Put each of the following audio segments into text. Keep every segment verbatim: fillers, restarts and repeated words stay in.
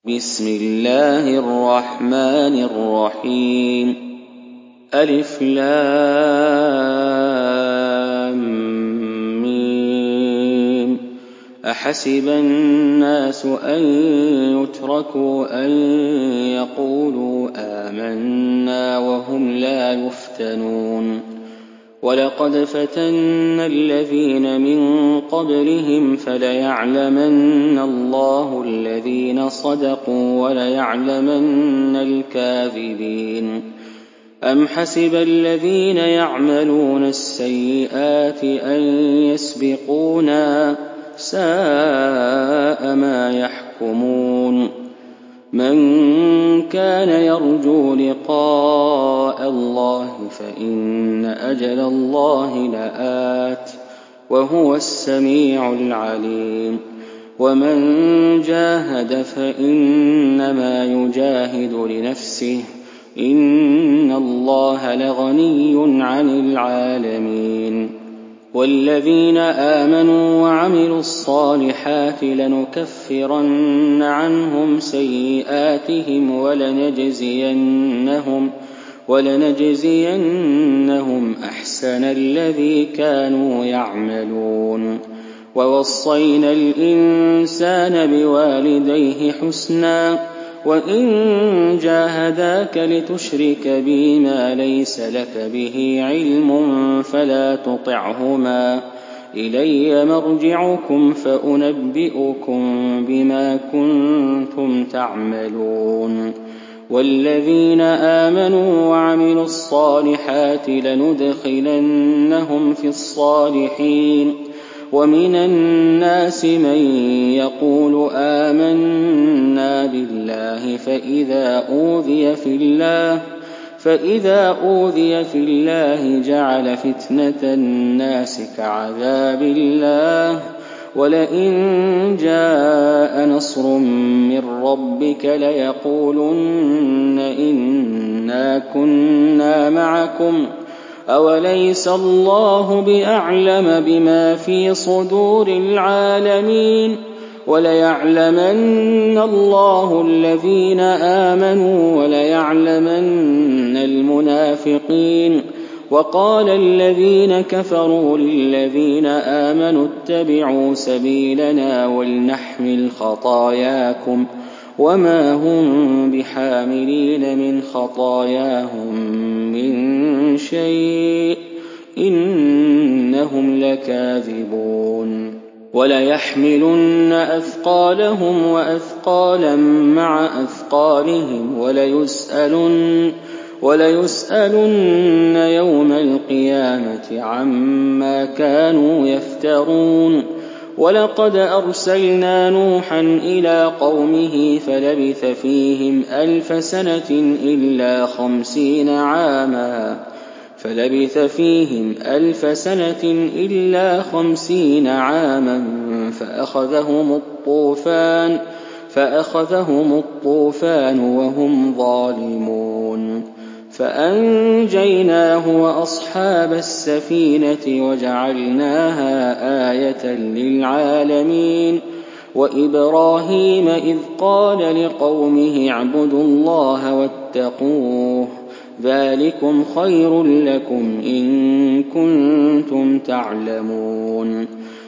بسم الله الرحمن الرحيم ألف لام ميم أحسب الناس أن يتركوا أن يقولوا آمنا وهم لا يفتنون ولقد فتنا الذين من قبلهم فليعلمن الله الذين صدقوا وليعلمن الكاذبين أم حسب الذين يعملون السيئات أن يسبقونا ساء ما يحكمون من كان يرجو لقاء الله فإن أجل الله لآت وهو السميع العليم ومن جاهد فإنما يجاهد لنفسه إن الله لغني عن العالمين والذين آمنوا وعملوا الصالحات لنكفرن عنهم سيئاتهم ولنجزينهم ولنجزينهم أحسن الذي كانوا يعملون ووصينا الإنسان بوالديه حسنا وإن جاهداك لتشرك بي ما ليس لك به علم فلا تطعهما إلي مرجعكم فأنبئكم بما كنتم تعملون والذين آمنوا وعملوا الصالحات لندخلنهم في الصالحين ومن الناس من يقول آمنا بالله فإذا أوذي في الله فإذا أوذي في الله جعل فتنة الناس كعذاب الله ولئن جاء نصر من ربك ليقولن إنا كنا معكم أوليس الله بأعلم بما في صدور العالمين وليعلمن الله الذين آمنوا وليعلمن المنافقين وقال الذين كفروا للذين آمنوا اتبعوا سبيلنا ولنحمل خطاياكم وما هم بحاملين من خطاياهم من شيء إنهم لكاذبون وليحملن أثقالهم وأثقالا مع أثقالهم وليسألن, وليسألن يوم القيامة عما كانوا يفترون ولقد أرسلنا نوحا إلى قومه فلبث فيهم ألف سنة إلا خمسين عاما فلبث فيهم ألف سنة إلا خمسين عاما فأخذهم الطوفان فأخذهم الطوفان وهم ظالمون فأنجيناه وأصحاب السفينة وجعلناها آية للعالمين وإبراهيم إذ قال لقومه اعبدوا الله واتقوه ذلكم خير لكم إن كنتم تعلمون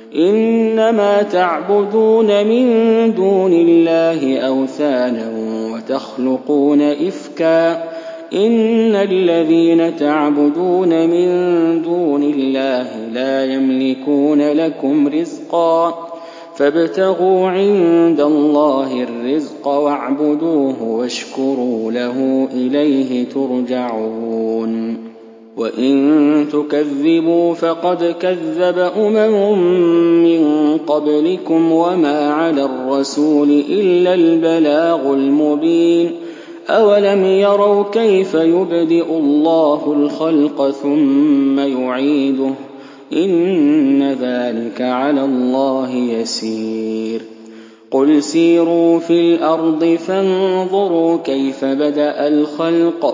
إنما تعبدون من دون الله أوثانا وتخلقون إفكا إن الذين تعبدون من دون الله لا يملكون لكم رزقا فابتغوا عند الله الرزق واعبدوه واشكروا له إليه ترجعون وإن تكذبوا فقد كذب أمم من قبلكم وما على الرسول إلا البلاغ المبين أولم يروا كيف يبدئ الله الخلق ثم يعيده إن ذلك على الله يسير قل سيروا في الأرض فانظروا كيف بدأ الخلق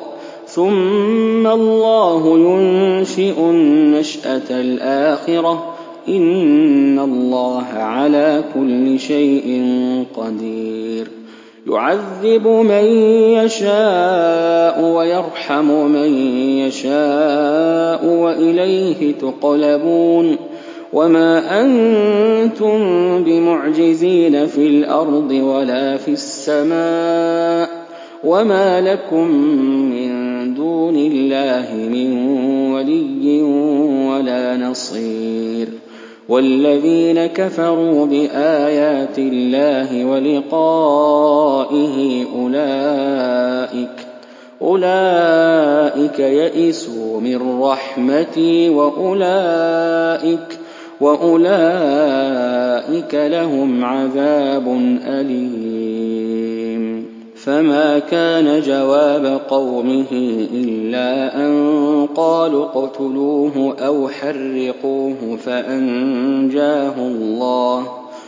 ثم الله ينشئ النشأة الآخرة إن الله على كل شيء قدير يعذب من يشاء ويرحم من يشاء وإليه تقلبون وما أنتم بمعجزين في الأرض ولا في السماء وما لكم من دون الله من ولي ولا نصير والذين كفروا بآيات الله ولقائه أولئك أولئك يئسوا من رحمتي وأولئك وأولئك لهم عذاب أليم فما كان جواب قومه إلا أن قالوا اقتلوه أو حرقوه فأنجاه الله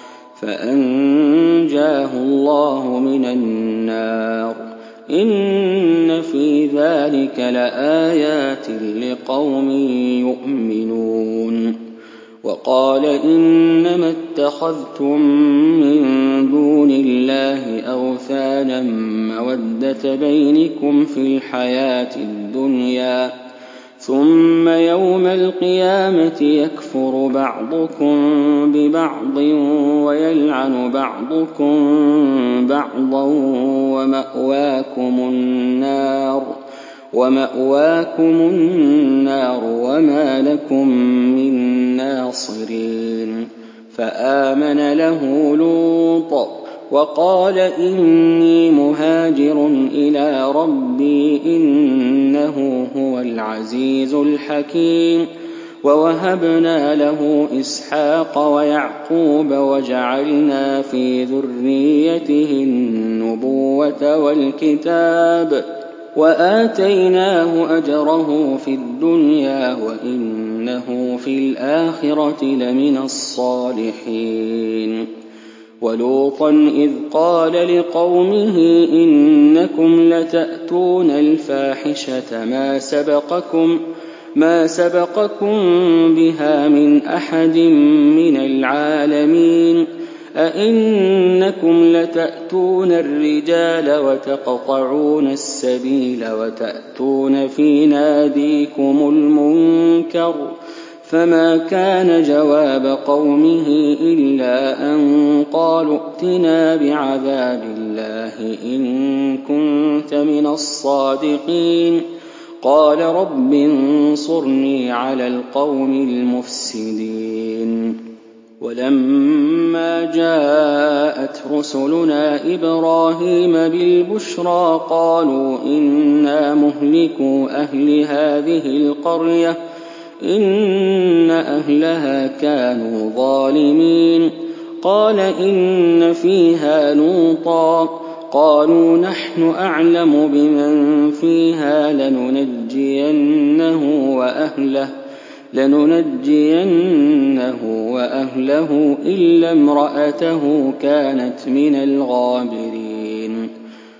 فأنجاه الله من النار إن في ذلك لآيات لقوم يؤمنون وقال إنما اتخذتم من دون الله أوثانا مودة بينكم في الحياة الدنيا ثم يوم القيامة يكفر بعضكم ببعض ويلعن بعضكم بعضا ومأواكم النار ومأواكم النار وما لكم من ناصرين فآمن له لوط وقال إني مهاجر إلى ربي إنه هو العزيز الحكيم ووهبنا له إسحاق ويعقوب وجعلنا في ذريته النبوة والكتاب وآتيناه أجره في الدنيا وإنه في الآخرة لمن الصالحين ولوطا إذ قال لقومه إنكم لتأتون الفاحشة ما سبقكم ما سبقكم بها من أحد من العالمين أئنكم لتأتون الرجال وتقطعون السبيل وتأتون في ناديكم المنكر فما كان جواب قومه إلا أن قالوا ائتنا بعذاب الله إن كنت من الصادقين قال رب انصرني على القوم المفسدين ولما جاءت رسلنا إبراهيم بالبشرى قالوا إنا مهلكو أهل هذه القرية إن أهلها كانوا ظالمين قال إن فيها لوطا قالوا نحن أعلم بمن فيها لننجينه وأهله لننجينه وأهله إلا امرأته كانت من الغابرين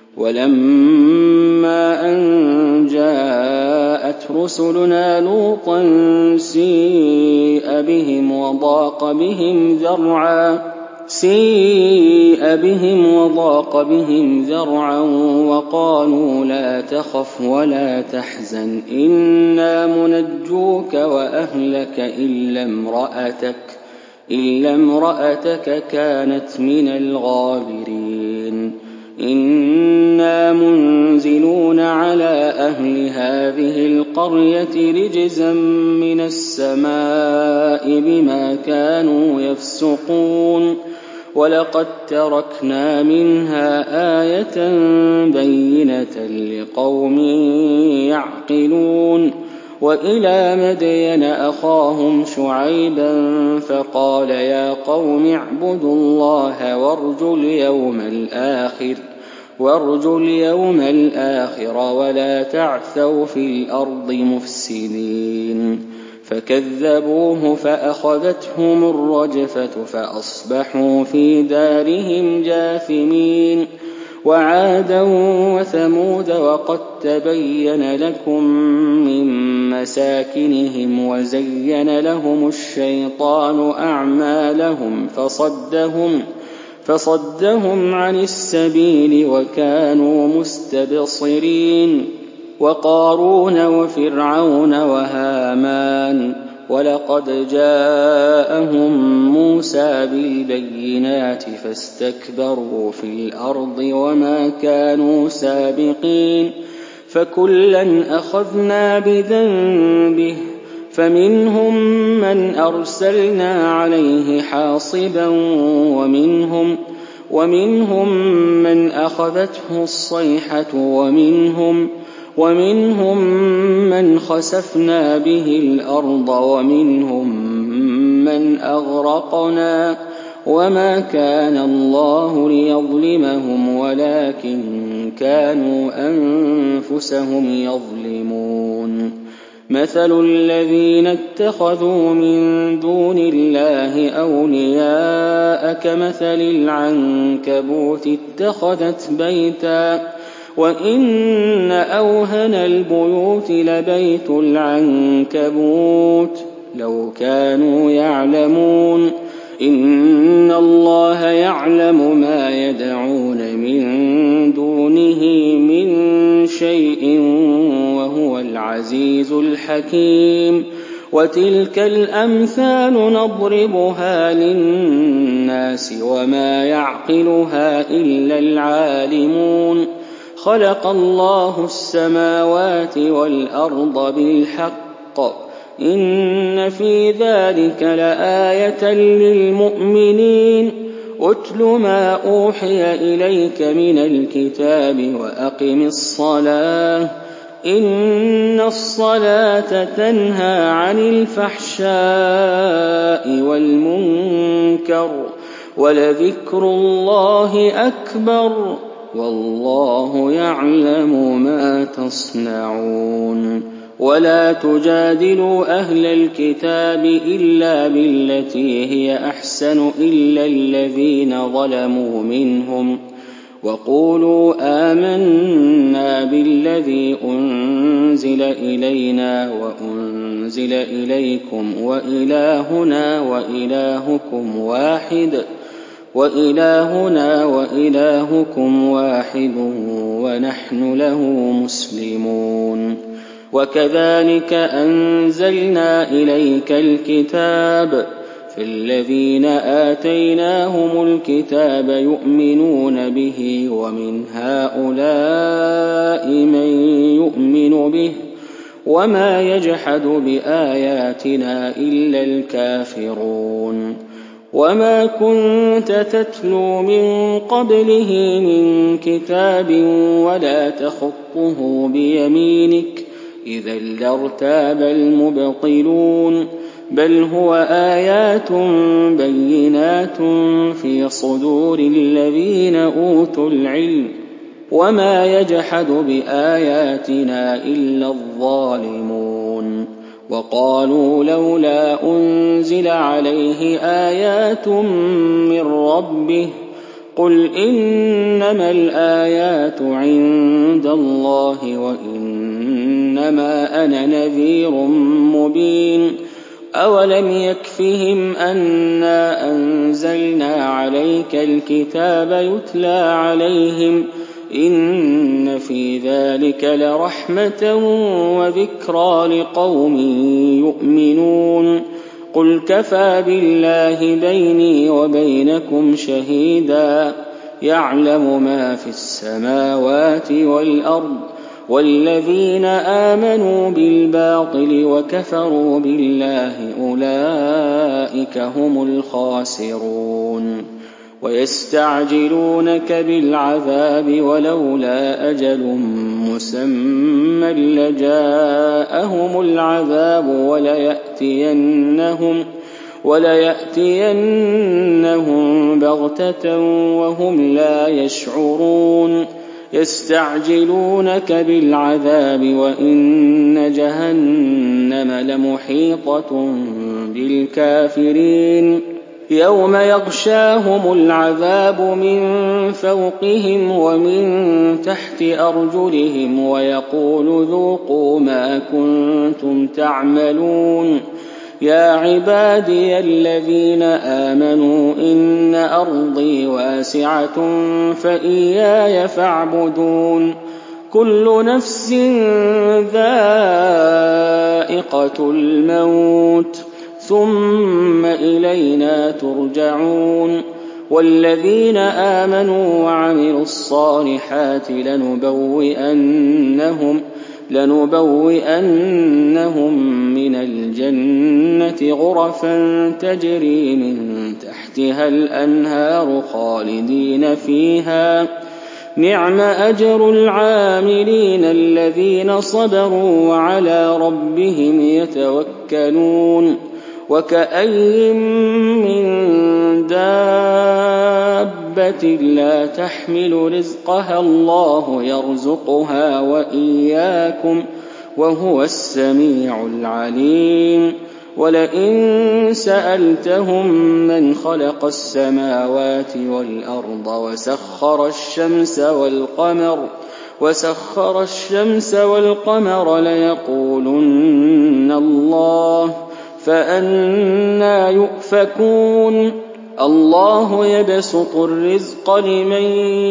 ولما أن جاءت رسلنا لوطا سيء بهم وضاق بهم ذرعا سيء بهم وضاق بهم ذرعا وقالوا لا تخف ولا تحزن إنا منجوك وأهلك إلا امرأتك إلا امرأتك كانت من الغابرين إنا منزلون على أهل هذه القرية رجزا من السماء بما كانوا يفسقون ولقد تركنا منها آية بينة لقوم يعقلون وإلى مدين أخاهم شعيبا فقال يا قوم اعبدوا الله وارجوا اليوم الآخر وارجوا اليوم الآخر ولا تعثوا في الأرض مفسدين فكذبوه فأخذتهم الرجفة فأصبحوا في دارهم جاثمين وعادا وثمود وقد تبين لكم من مساكنهم وزين لهم الشيطان أعمالهم فصدهم فصدهم عن السبيل وكانوا مستبصرين وقارون وفرعون وهامان ولقد جاءهم موسى بالبينات فاستكبروا في الأرض وما كانوا سابقين فكلا أخذنا بذنبه فمنهم من أرسلنا عليه حاصبا ومنهم, ومنهم من أخذته الصيحة ومنهم, ومنهم من خسفنا به الأرض ومنهم من أغرقنا وما كان الله ليظلمهم ولكن كانوا أنفسهم يظلمون مثل الذين اتخذوا من دون الله أولياء كمثل العنكبوت اتخذت بيتا وإن أوهن البيوت لبيت العنكبوت لو كانوا يعلمون إن الله يعلم ما يدعون من دونه من شيء وهو العزيز الحكيم وتلك الأمثال نضربها للناس وما يعقلها إلا العالمون خلق الله السماوات والأرض بالحق إن في ذلك لآية للمؤمنين أتل ما أوحي إليك من الكتاب وأقم الصلاة إن الصلاة تنهى عن الفحشاء والمنكر ولذكر الله أكبر والله يعلم ما تصنعون ولا تجادلوا أهل الكتاب إلا بالتي هي أحسن إلا الذين ظلموا منهم وقولوا آمنا بالذي أنزل إلينا وأنزل إليكم وإلهنا وإلهكم واحد وإلهنا وإلهكم واحد ونحن له مسلمون وكذلك أنزلنا إليك الكتاب فالذين آتيناهم الكتاب يؤمنون به ومن هؤلاء من يؤمن به وما يجحد بآياتنا إلا الكافرون وما كنت تتلو من قبله من كتاب ولا تخطه بيمينك إذا لارتاب المبطلون بل هو آيات بينات في صدور الذين أوتوا العلم وما يجحد بآياتنا إلا الظالمون وقالوا لولا أنزل عليه آيات من ربه قل إنما الآيات عند الله وإنما أنا نذير مبين أولم يكفهم أنا أنزلنا عليك الكتاب يتلى عليهم إن في ذلك لرحمة وذكرى لقوم يؤمنون قل كفى بالله بيني وبينكم شهيدا يعلم ما في السماوات والأرض والذين آمنوا بالباطل وكفروا بالله أولئك هم الخاسرون ويستعجلونك بالعذاب ولولا أجل مسمى لجاءهم العذاب وليأتينهم, وليأتينهم بغتة وهم لا يشعرون يستعجلونك بالعذاب وإن جهنم لمحيطة بالكافرين يوم يغشاهم العذاب من فوقهم ومن تحت أرجلهم ويقول ذوقوا ما كنتم تعملون يا عبادي الذين آمنوا إن أرضي واسعة فإياي فاعبدون كل نفس ذائقة الموت ثم إلينا ترجعون والذين آمنوا وعملوا الصالحات لنبوئنهم لنبوئنهم من الجنة غرفا تجري من تحتها الأنهار خالدين فيها نعم أجر العاملين الذين صبروا وعلى ربهم يتوكلون وكأي من دابة لا تحمل رزقها الله يرزقها وإياكم وهو السميع العليم ولئن سألتهم من خلق السماوات والأرض وسخر الشمس والقمر وسخر الشمس والقمر ليقولن الله فأنى يؤفكون الله يبسط الرزق لمن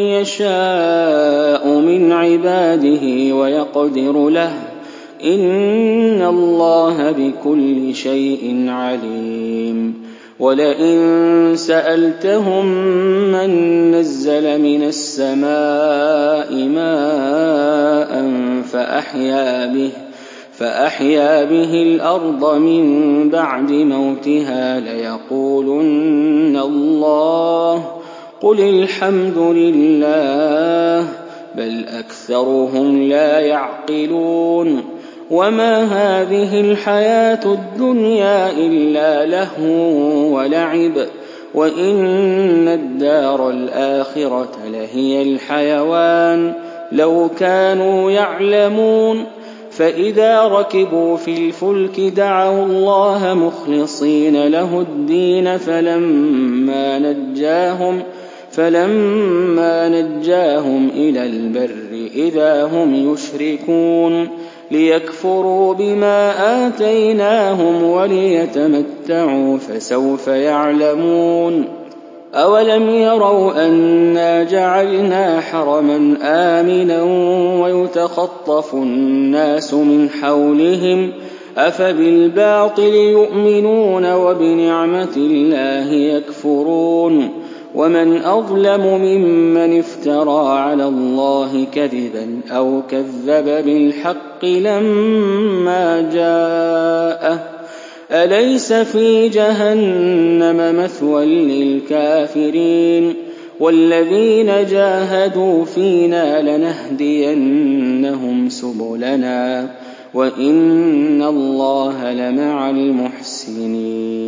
يشاء من عباده ويقدر له إن الله بكل شيء عليم ولئن سألتهم من نزل من السماء ماء فأحيا به فأحيا به الأرض من بعد موتها ليقولن الله قل الحمد لله بل أكثرهم لا يعقلون وما هذه الحياة الدنيا إلا لهو ولعب وإن الدار الآخرة لهي الحيوان لو كانوا يعلمون فإذا ركبوا في الفلك دعوا الله مخلصين له الدين فلما نجاهم فلما نجاهم إلى البر إذا هم يشركون ليكفروا بما آتيناهم وليتمتعوا فسوف يعلمون أولم يروا أنا جعلنا حرما آمنا ويتخطف الناس من حولهم أفبالباطل يؤمنون وبنعمة الله يكفرون ومن أظلم ممن افترى على الله كذبا أو كذب بالحق لما جاءه أليس في جهنم مثوى للكافرين والذين جاهدوا فينا لنهدينهم سبلنا وإن الله لمع المحسنين